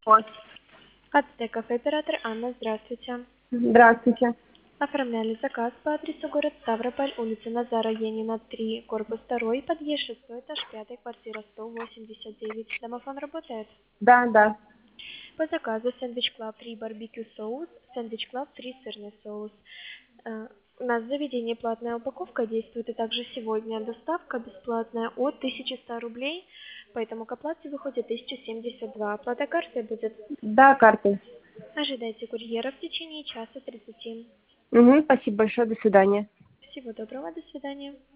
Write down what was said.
Вот. АЦТ кафе оператор Анна, здравствуйте. Здравствуйте. Оформляли заказ по адресу город Ставрополь, улица Назара Енина, 3, корпус 2, подъезд 6, этаж 5, квартира 189. Домофон работает? Да, да. По заказу сэндвич клаб 3 барбекю соус, сэндвич клаб 3 сырный соус. У нас в заведении платная упаковка действует и также сегодня доставка бесплатная от 1100 рублей, поэтому к оплате выходит 1072. Оплата картой будет. Да, картой. Ожидайте курьера в течение часа 30. Угу, спасибо большое, до свидания. Всего доброго, до свидания.